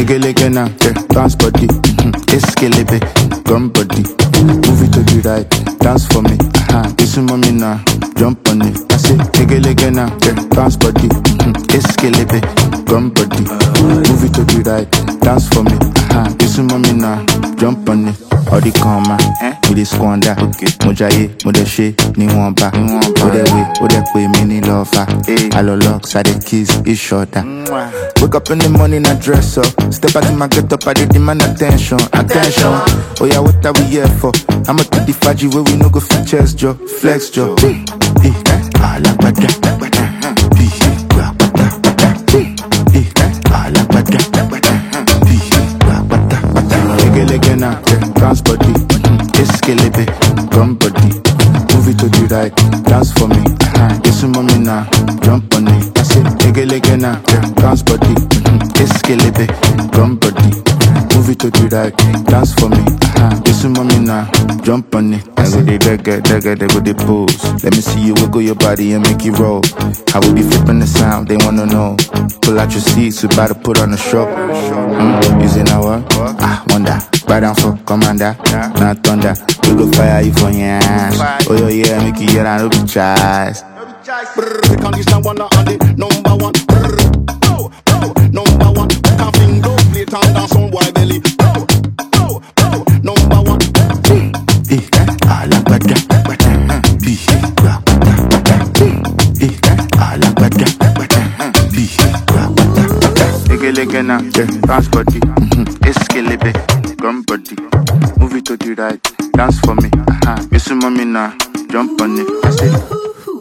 Lege now, yeah, dance body. Escalate, gun body. Move it to the right, dance for me. This mommy now, jump on it. I say, lege now, yeah, dance body. Escalate, gun body. Move it to the right, dance for me. This mommy now, jump on it. All the karma, we the squander. Mojaye, modeshe, ni wamba. Ode way, mini lover. Allo locks, I the keys, it's shorter. Wake up in the morning, I dress up. Step out in my get up, I did demand attention. Oh yeah, what are we here for? I'ma take the faji where we no go features, Joe. Flex, Joe. Lege now, dance body. Escalate, gun body. Move it to the right, dance for me. Yes, mommy now, jump on it. I say, lege now, dance body. Escalate, gun body. Move it to the right, dance for me. Yes, mommy now, jump on it. I go the dagger, they go the pose. Let me see you wiggle your body and make it roll. How we be flipping the sound, they wanna know. Pull out your seats, we about to put on a show. Using our wonder. Right down for commander, not thunder. We go fire you for your ass. Oh yeah, make you hear that no be choice. The condition one on the number one. Number one. Can't finger play down dance on boy belly. Number one. Lege now, yeah, dance body. Escalate, gun body. Move it to the right, dance for me. Yes, mommy now, jump on it. I say.